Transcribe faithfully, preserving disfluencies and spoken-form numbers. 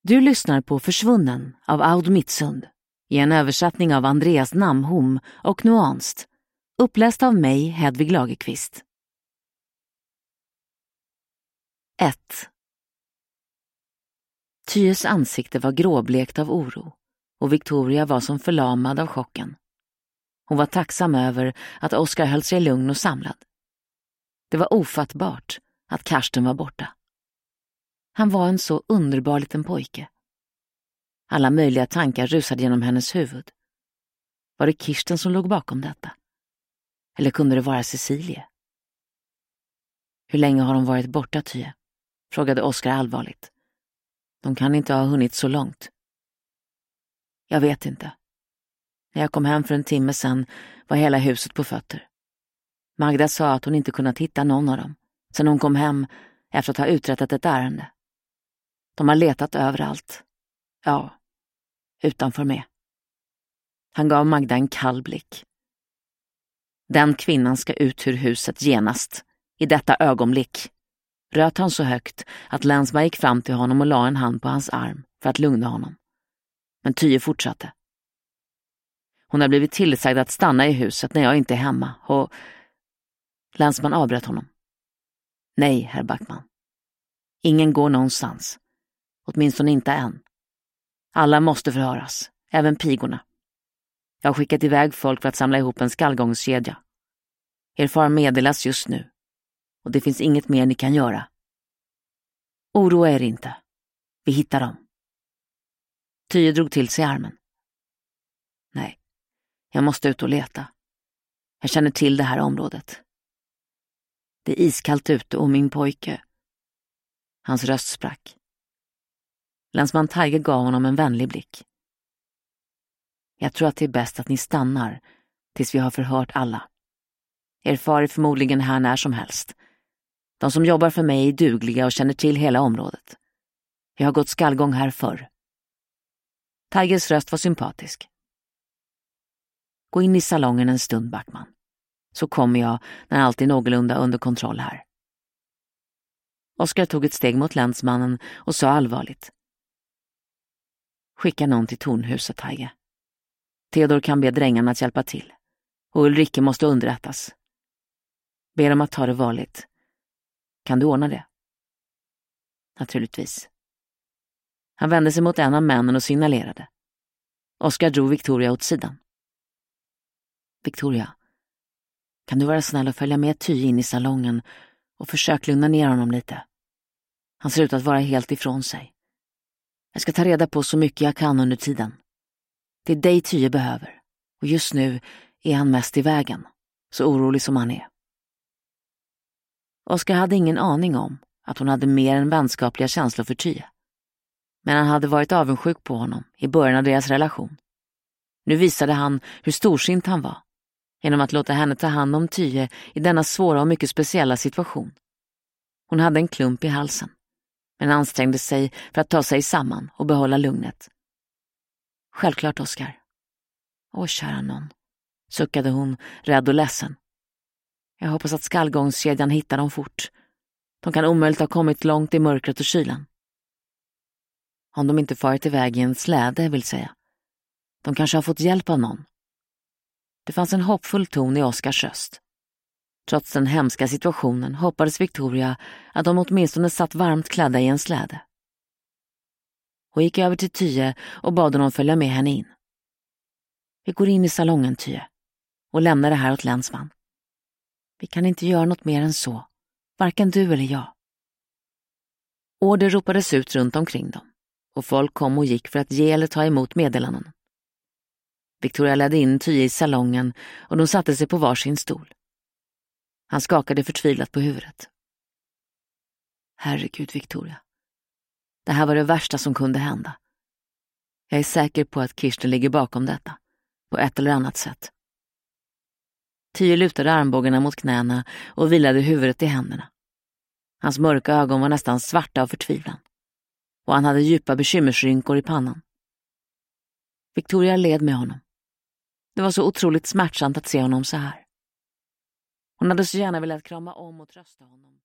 Du lyssnar på Försvunnen av Aud Mittsund i en översättning av Andreas Namholm och Nuanst, uppläst av mig, Hedvig Lagerqvist. ett. Tyes ansikte var gråblekt av oro och Victoria var som förlamad av chocken. Hon var tacksam över att Oskar höll sig lugn och samlad. Det var ofattbart att Karsten var borta. Han var en så underbar liten pojke. Alla möjliga tankar rusade genom hennes huvud. Var det Kirsten som låg bakom detta? Eller kunde det vara Cecilie? Hur länge har de varit borta, Tyje? Frågade Oskar allvarligt. De kan inte ha hunnit så långt. Jag vet inte. När jag kom hem för en timme sedan var hela huset på fötter. Magda sa att hon inte kunnat hitta någon av dem sedan hon kom hem efter att ha uträttat ett ärende. De har letat överallt. Ja, utanför med. Han gav Magda en kall blick. Den kvinnan ska ut ur huset genast, i detta ögonblick. Röt han så högt att Länsberg gick fram till honom och la en hand på hans arm för att lugna honom. Men Tyje fortsatte. Hon har blivit tillsagd att stanna i huset när jag inte är hemma och... Länsman avbröt honom. Nej, herr Backman. Ingen går någonstans. Åtminstone inte än. Alla måste förhöras, även pigorna. Jag har skickat iväg folk för att samla ihop en skallgångskedja. Er far meddelas just nu. Och det finns inget mer ni kan göra. Oroa er inte. Vi hittar dem. Tyje drog till sig armen. Nej, jag måste ut och leta. Jag känner till det här området. Det är iskallt ute och min pojke. Hans röst sprack. Länsman Tiger gav honom en vänlig blick. Jag tror att det är bäst att ni stannar tills vi har förhört alla. Er far är förmodligen här när som helst. De som jobbar för mig är dugliga och känner till hela området. Jag har gått skallgång här förr. Tigers röst var sympatisk. Gå in i salongen en stund, Backman. Så kommer jag när allt är någorlunda under kontroll här. Oskar tog ett steg mot länsmannen och sa allvarligt. Skicka någon till tornhuset, Tiger. Theodor kan be drängarna att hjälpa till. Och Ulrike måste underrättas. Be dem att ta det varligt. Kan du ordna det? Naturligtvis. Han vände sig mot en av männen och signalerade. Oskar drog Victoria åt sidan. Victoria, kan du vara snäll och följa med Tyje in i salongen och försök lugna ner honom lite? Han ser ut att vara helt ifrån sig. Jag ska ta reda på så mycket jag kan under tiden. Det är dig Tyje behöver. Och just nu är han mest i vägen. Så orolig som han är. Oskar hade ingen aning om att hon hade mer än vänskapliga känslor för Tyje. Men han hade varit avundsjuk på honom i början av deras relation. Nu visade han hur storsint han var. Genom att låta henne ta hand om Tyje i denna svåra och mycket speciella situation. Hon hade en klump i halsen. Men ansträngde sig för att ta sig samman och behålla lugnet. Självklart, Oskar. Åh, kära någon, suckade hon, rädd och ledsen. Jag hoppas att skallgångskedjan hittar dem fort. De kan omöjligt ha kommit långt i mörkret och kylan. Om de inte farit iväg i en släde, vill säga. De kanske har fått hjälp av någon. Det fanns en hoppfull ton i Oskars röst. Trots den hemska situationen hoppades Victoria att de åtminstone satt varmt klädda i en släde. Hon gick över till Tyje och bad honom följa med henne in. Vi går in i salongen, Tyje, och lämnar det här åt länsman. Vi kan inte göra något mer än så, varken du eller jag. Order ropades ut runt omkring dem, och folk kom och gick för att ge eller ta emot meddelanden. Victoria ledde in Tyje i salongen och de satte sig på varsin stol. Han skakade förtvivlat på huvudet. Herregud, Victoria. Det här var det värsta som kunde hända. Jag är säker på att Kirsten ligger bakom detta, på ett eller annat sätt. Tyje lutade armbågarna mot knäna och vilade huvudet i händerna. Hans mörka ögon var nästan svarta av förtvivlan. Och han hade djupa bekymmersrynkor i pannan. Victoria led med honom. Det var så otroligt smärtsamt att se honom så här. Hon hade så gärna velat krama om och trösta honom.